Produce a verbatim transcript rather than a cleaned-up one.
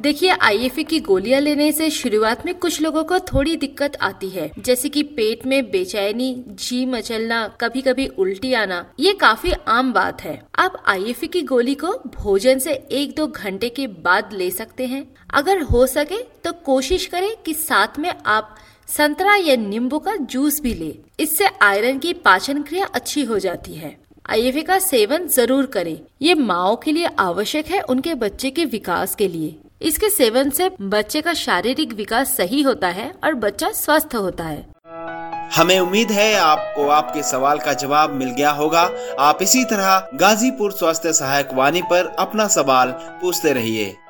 देखिए, आईएफए की गोलियां लेने से शुरुआत में कुछ लोगों को थोड़ी दिक्कत आती है, जैसे कि पेट में बेचैनी, जी मचलना, कभी कभी उल्टी आना। ये काफी आम बात है। आप आईएफए की गोली को भोजन से एक दो घंटे के बाद ले सकते हैं। अगर हो सके तो कोशिश करें कि साथ में आप संतरा या नींबू का जूस भी ले। इससे आयरन की पाचन क्रिया अच्छी हो जाती है। आईएफए का सेवन जरूर करें। ये माओ के लिए आवश्यक है, उनके बच्चे के विकास के लिए। इसके सेवन से बच्चे का शारीरिक विकास सही होता है और बच्चा स्वस्थ होता है। हमें उम्मीद है आपको आपके सवाल का जवाब मिल गया होगा। आप इसी तरह गाजीपुर स्वास्थ्य सहायक वाणी पर अपना सवाल पूछते रहिए।